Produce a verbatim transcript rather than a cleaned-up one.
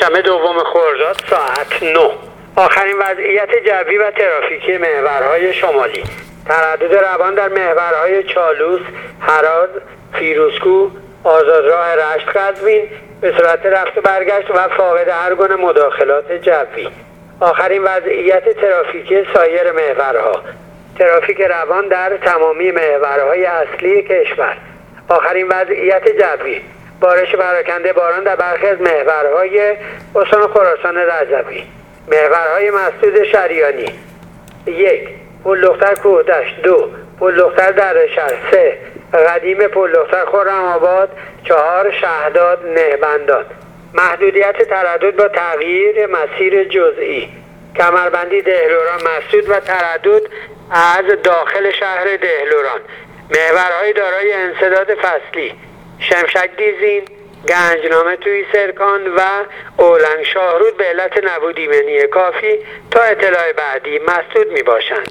پنجشنبه دوم خرداد ساعت نه. آخرین وضعیت جوی و ترافیکی محورهای شمالی: تردد روان در محورهای چالوس، هرات، فیروزکوه، آزادراه رشت قزوین به صورت رفت و برگشت و فاقد هر گونه مداخلات جوی. آخرین وضعیت ترافیکی سایر محورها: ترافیک روان در تمامی محورهای اصلی کشور. آخرین وضعیت جوی: بارش پراکنده باران در برخی از محورهای استان خراسان رضوی. محورهای مسدود شریانی: یک پل دختر کوهدشت، دو پل دختر دردشهر، سه قدیم پل دختر خرم‌آباد، چهار شهداد نهبندان. محدودیت تردد با تغییر مسیر جزئی: کمربندی دهلوران مسدود و تردد از داخل شهر دهلوران. محورهای دارای انسداد فصلی: شمشک دیزین، گنجنامه توی سرکان و اولنگ شاهرود به علت نبود ایمنی کافی تا اطلاع بعدی مسدود می باشند.